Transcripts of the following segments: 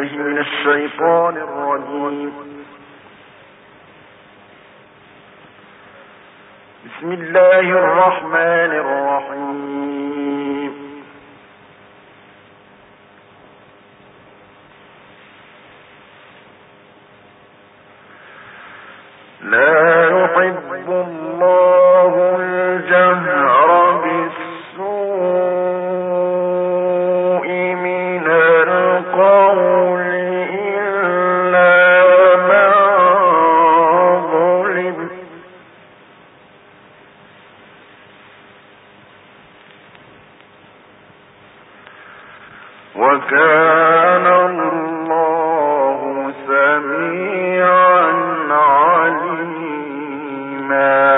بالله من الشيطان الرجيم. بسم الله الرحمن الرحيم. لا يحب الله الجهر بالسوء من القول إلا من ظلم. وكان الله سميعا عليما.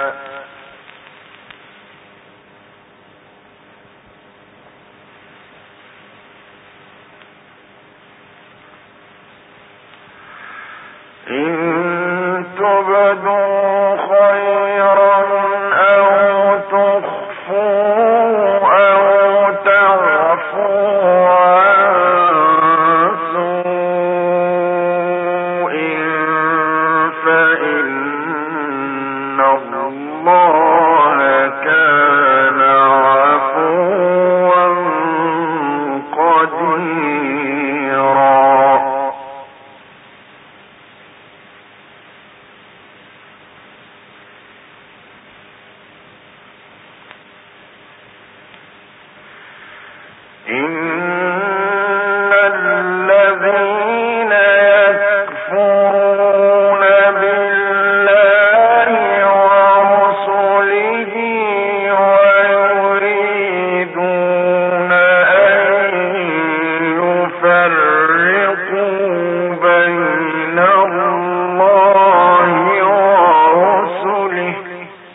إن تبدوا خيرا أو تخفوا أو تعفوا عن سوء فإن الله كان عفوا قديرا. إن الذين يكفرون بالله ورسله ويريدون أن يفرقوا بين الله ورسله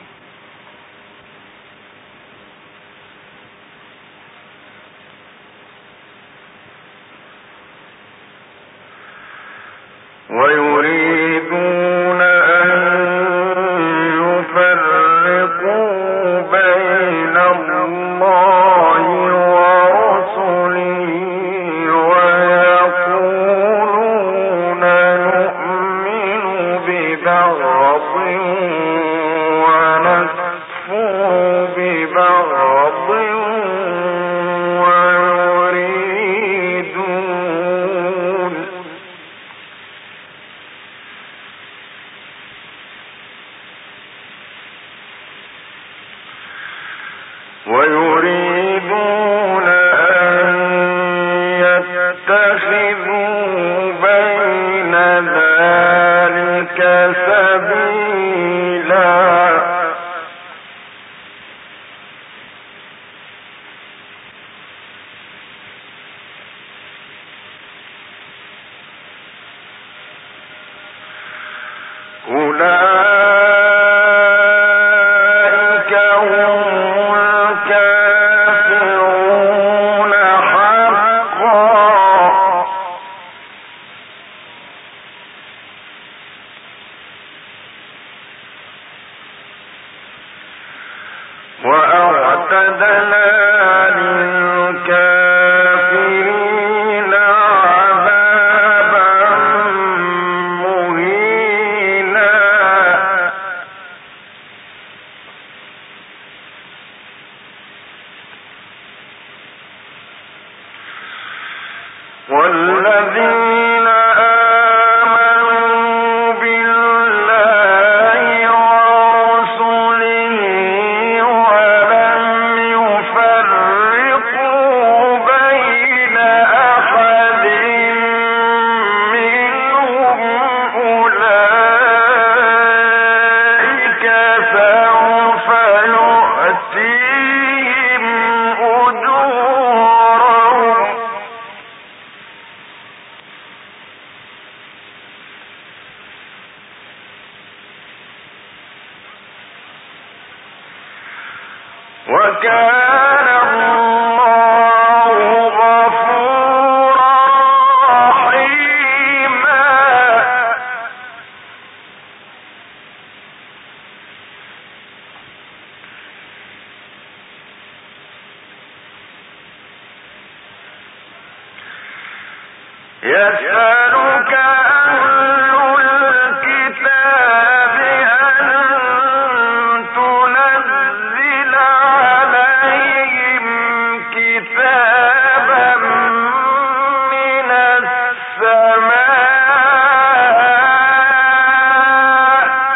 ويقولون نؤمن ببعض ونكفر ببعض ويريدون أن يتخذوا بين ذلك سبيلا. أولئك هم الكافرون حقا. وأعتدنا للكافرين عذابا مهينا. والذين آمنوا بالله ورسله ولم يفرقوا بين أحد منهم أولئك سوف يؤتيهم أجورهم وكان الله غفورا رحيما. يسألك أهل الكتاب أن تنزل عليهم كتابا من السماء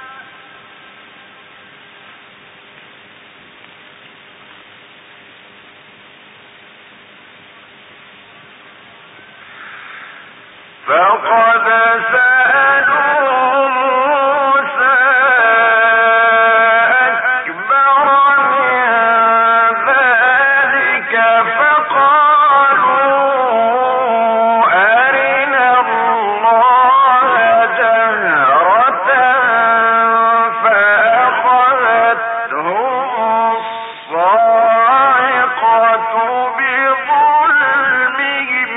فقد سألوا موسى أكبر من ذلك فقالوا أرنا الله جهرة فأخذتهم الصاعقة بظلمهم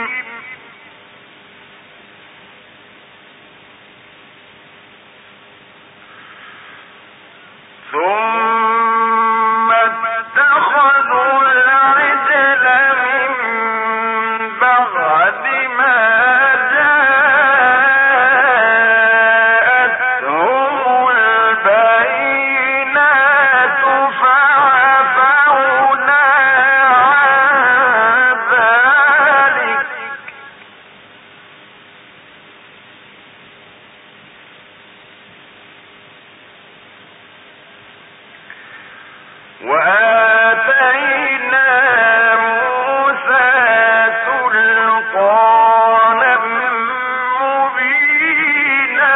ثم اتخذوا العجل من بعد ما جاءتهم البينات فعفونا عن ذلك وآتينا موسى سلطانا مبينا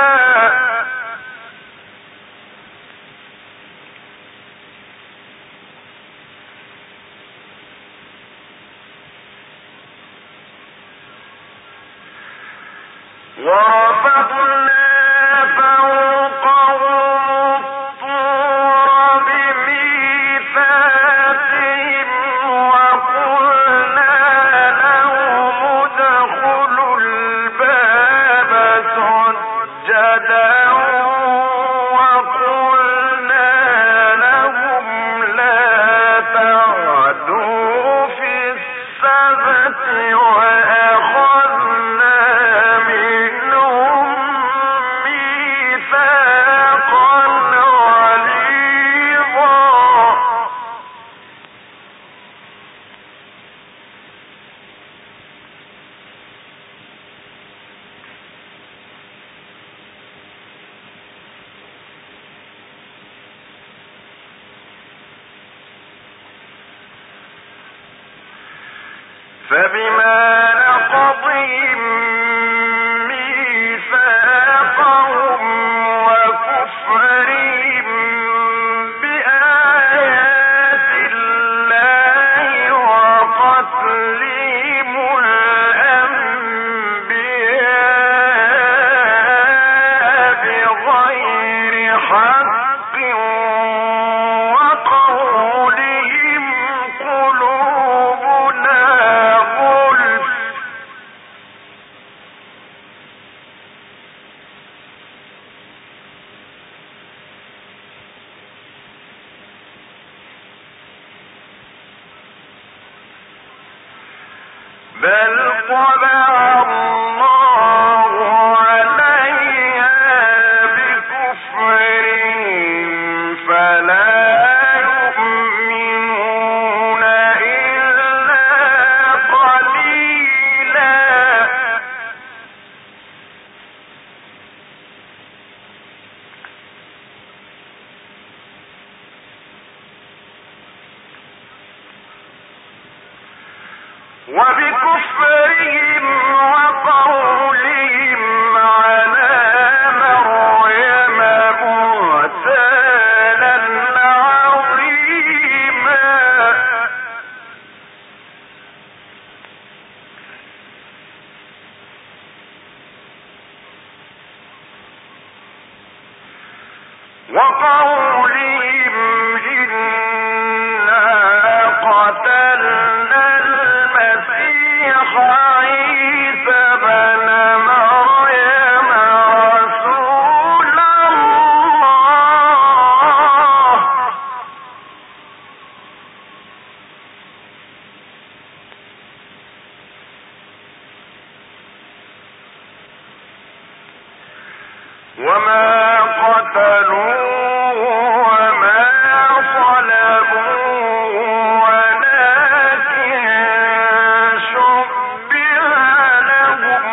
ورفضنا فوقهم الطور بميثاقهم وقلنا لهم ادخلوا الباب سجدا وقلنا لهم لا تعدوا في السبت وأخذنا منهم ميثاقا غليظا فبما نقضهم ميثاقهم وكفرهم بآيات الله وقتلهم الأنبياء بغير حق وقولهم قلوبنا غلف بل طبع الله عليها بكفرهم فلا يؤمنون إلا قليلا وبكفرهم وقولهم على مريم بهتانا عظيما وقولهم إنا قتلنا المسيح عيسى بن مريم رسول الله وما قتلوه وما صلبوه ولكن شبه لهم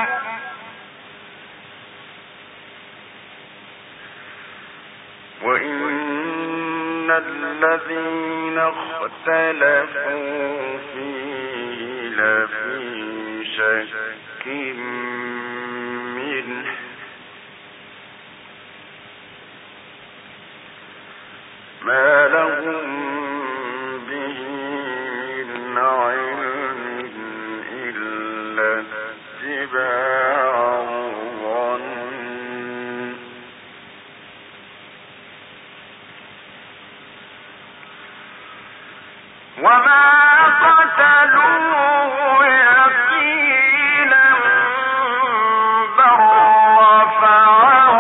وإن الذين اختلفوا فيه لفي شك منه ما لهم به من علم إلا اتباع الظن وما قتلوه يقينا بل رفعه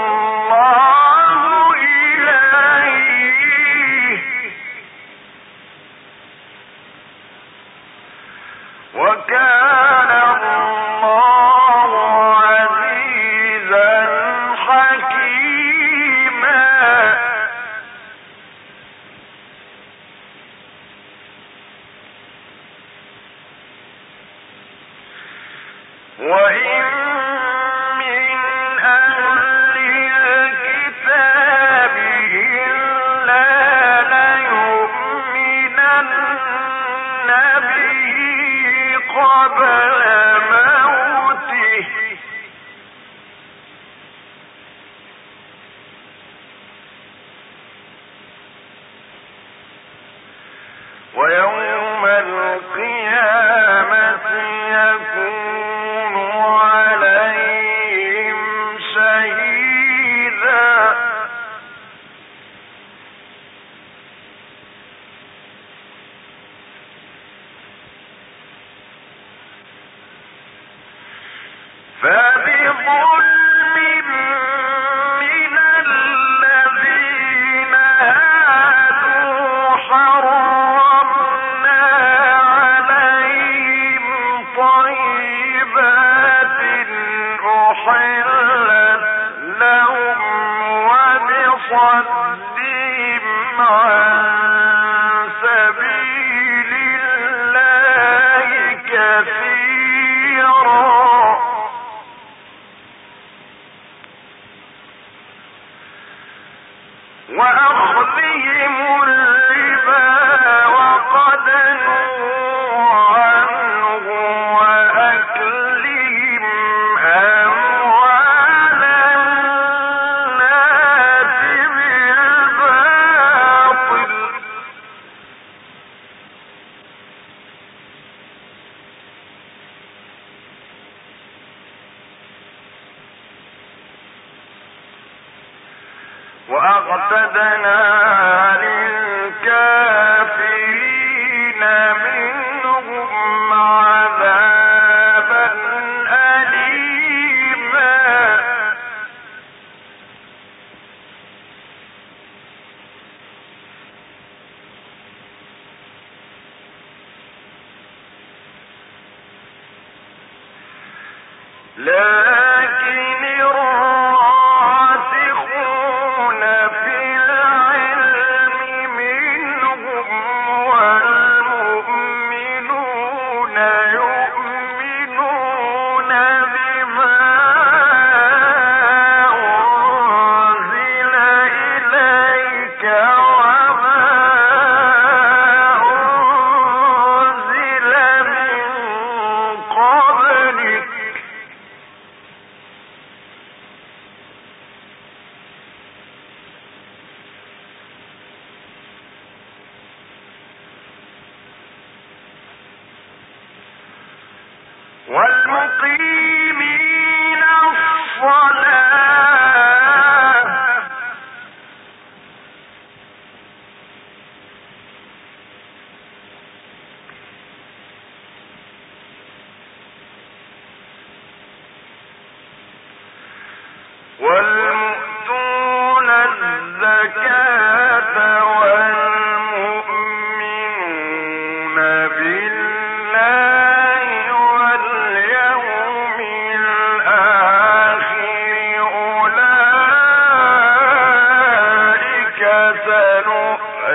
الله إليه وكان الله عزيزا حكيما وإن من أهل الكتاب إلا ليؤمنن به قبل موته ويوم القيامة يكون عليهم شهيدا فبظلم من الذين هادوا حرمنا عليهم طيبات أحلت لهم وبصدهم عن سبيل الله كثيرا وأخذهم الربا وقد نهوا عنه وأكلهم أموال الناس بالباطل وأعتدنا للكافرين منهم عذابا أليما لكن الراسخون في العلم منهم والمؤمنون يؤمنون بما أنزل إليك وما أنزل من قبلك والمقيمين الصلاة والمؤتون الزكاة والمؤمنون بالله واليوم الآخر أولئك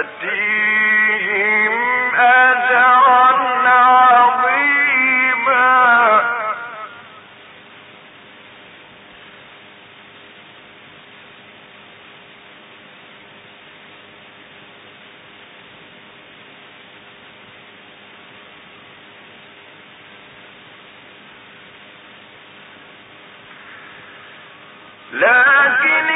لكن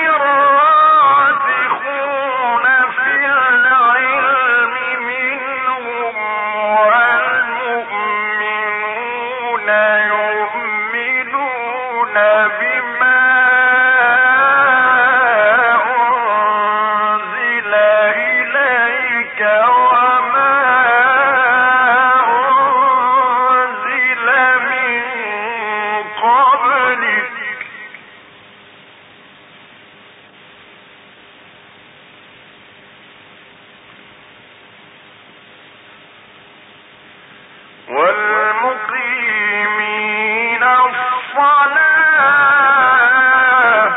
الراسخون في العلم منهم والمؤمنون يؤمنون بما أنزل إليك وما أنزل من قبلك والمقيمين الصلاة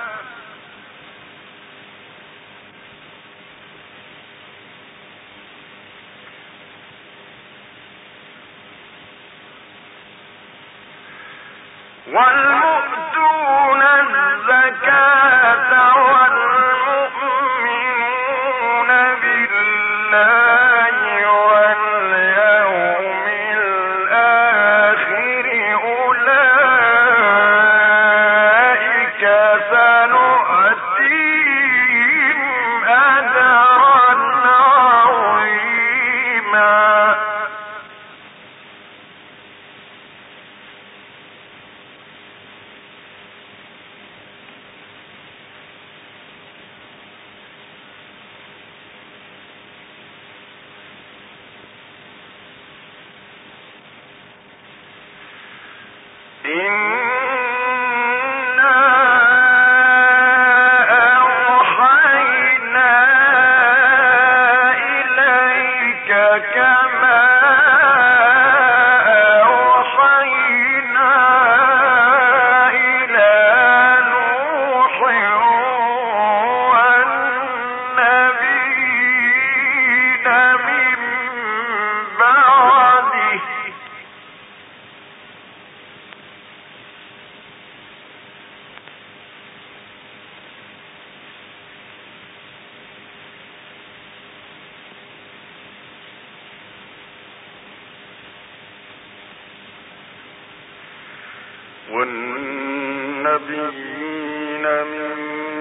والمؤتون الزكاة والمؤمنون بالله واليوم الآخر أولئك سنؤتيهم أجرا عظيما إنا أوحينا إليك كما أوحينا إلى نوح والنبيين من بعده والنبيين من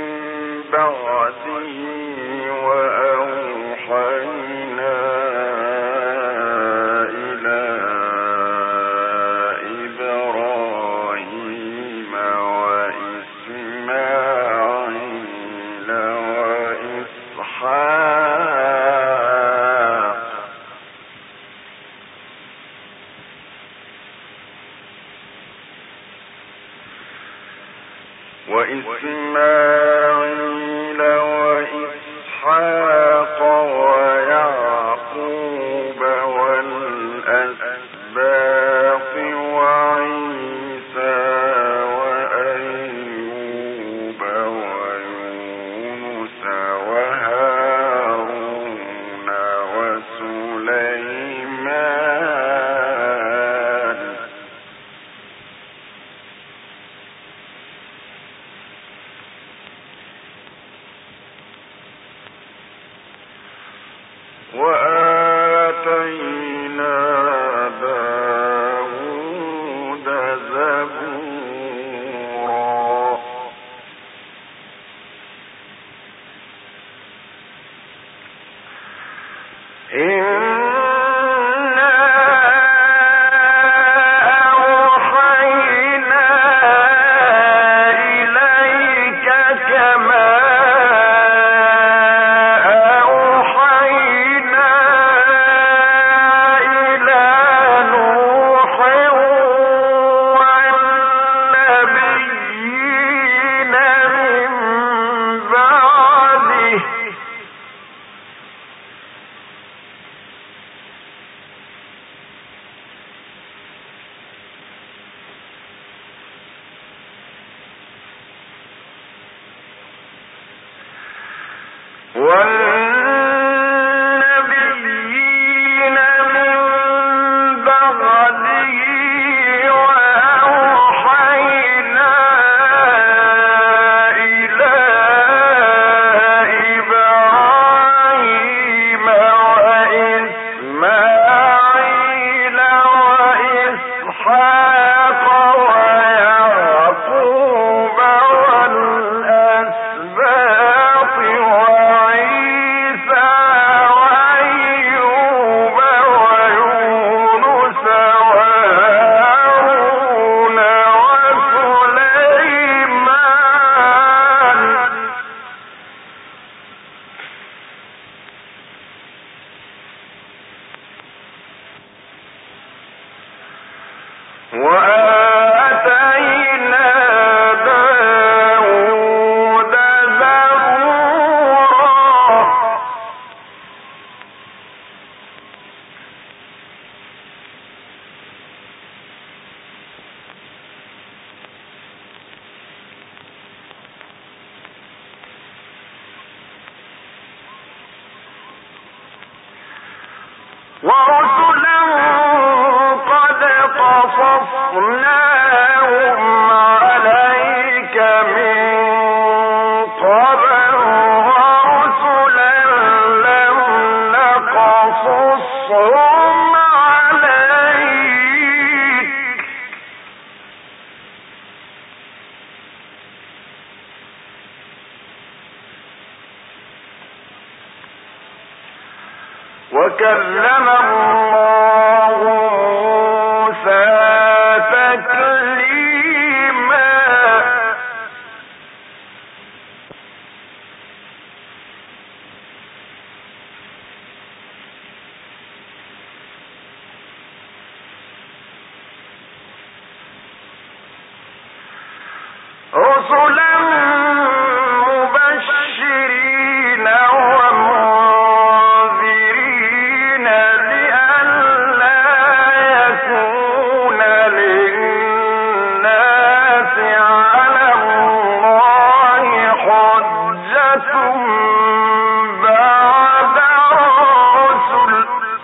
بعده وأوحينا إلى إبراهيم وإسماعيل وإسحاق ويعقوب والأسباط وعيسى وأيوب ويونس وهارون وسليمان وآتينا داود زبورا إنا أوحينا إليك كما إلى نوح وكلم الله موسى تكليما رسلا مبشرين ومنذرين لئلا يكون للناس على الله حجة بعد الرسل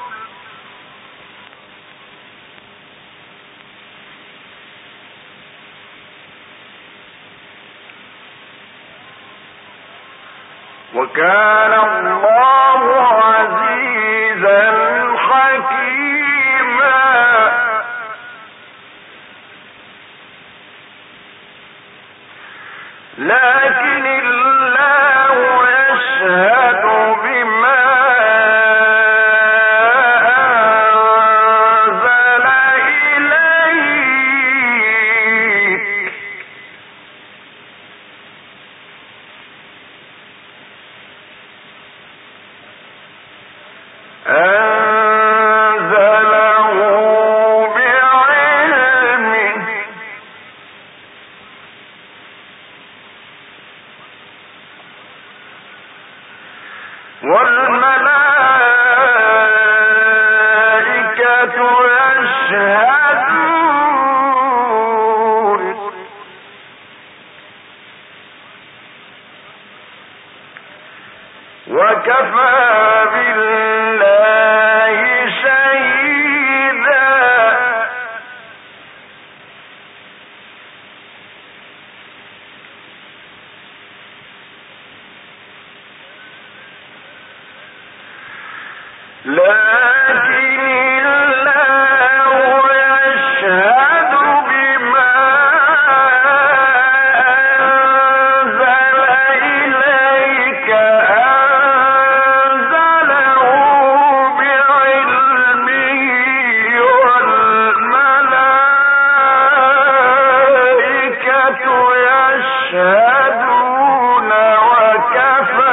وكان الله عزيزا حكيما لكن الله يشهد بما أنزل إليك أنزله بعلمه والملائكة يشهدون وكفى بالله شهيدا لكن الله يشهد بما أنزل إليك أنزله بعلمه والملائكة يشهدون وكفى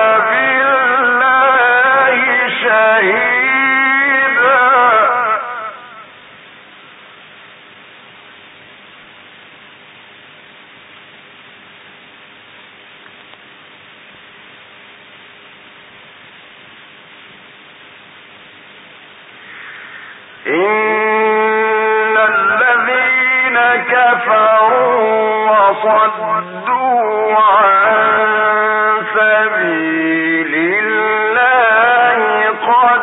بالله شهيدا إن الذين كفروا وصدوا عن سبيل الله قد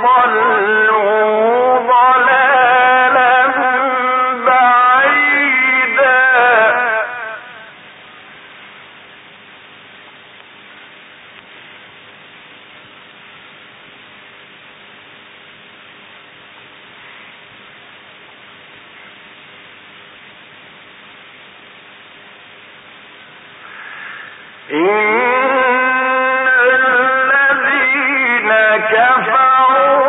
ضلوا ضلالا بعيدا إن الذين كفروا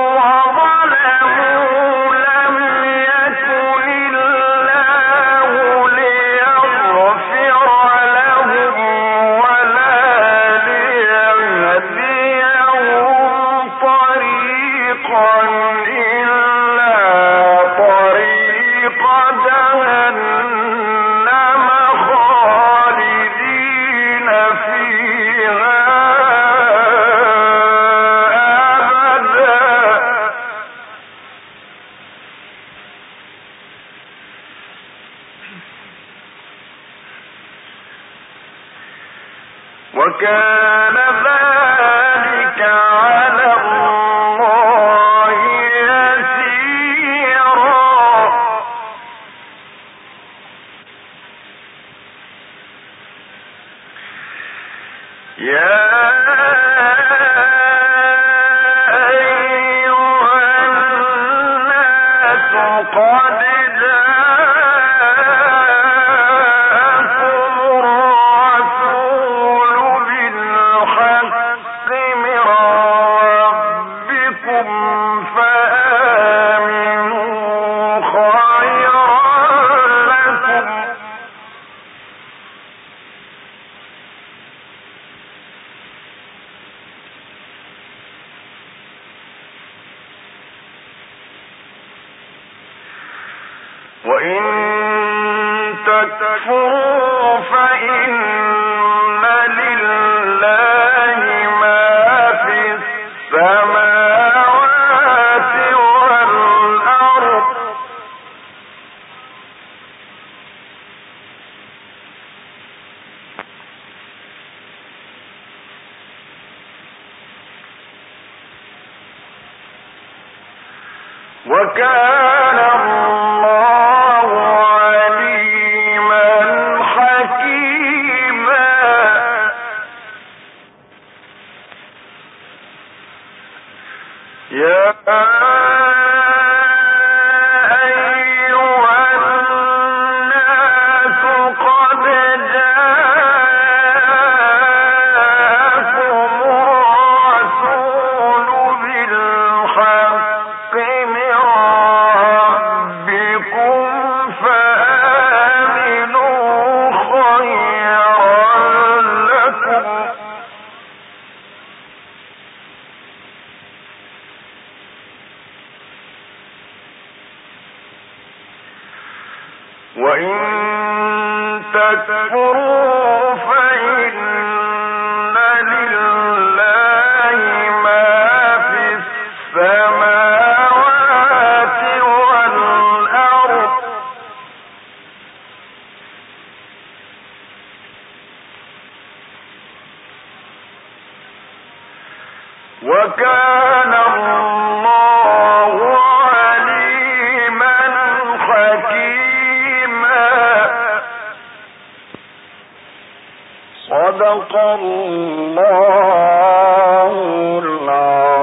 وظلموا لم يكن الله ليغفر لهم ولا ليهديهم طريقا إلا طريق جهنم خالدين فيها أبدا وكان ذلك على الله يسيرا يا أيها الناس قد جاءكم الرسول بالحق من ربكم تكفروا فإن لله ما في السماوات والأرض وكان الله عليما حكيما يا أيها الناس قد جاءكم الرسول بالحق من ربكم فآمنوا خيرا لكم وإن تكفروا فإن لله ما في السماوات والأرض وكان الله عليما حكيما صدق الله العظيم